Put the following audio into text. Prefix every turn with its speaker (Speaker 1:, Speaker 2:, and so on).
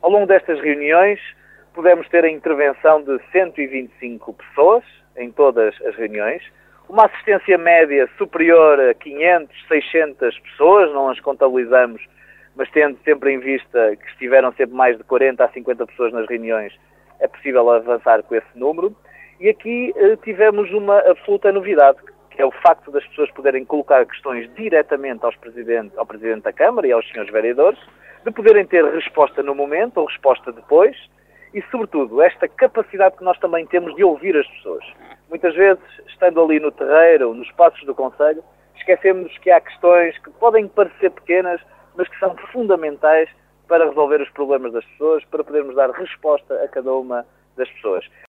Speaker 1: Ao longo destas reuniões, pudemos ter a intervenção de 125 pessoas em todas as reuniões, uma assistência média superior a 500, 600 pessoas, não as contabilizamos, mas tendo sempre em vista que estiveram sempre mais de 40 a 50 pessoas nas reuniões, é possível avançar com esse número. E aqui tivemos uma absoluta novidade, que é o facto das pessoas poderem colocar questões diretamente ao Presidente da Câmara e aos senhores vereadores, de poderem ter resposta no momento ou resposta depois, e, sobretudo, esta capacidade que nós também temos de ouvir as pessoas. Muitas vezes, estando ali no terreiro, nos passos do Conselho, esquecemos que há questões que podem parecer pequenas, mas que são fundamentais para resolver os problemas das pessoas, para podermos dar resposta a cada uma das pessoas.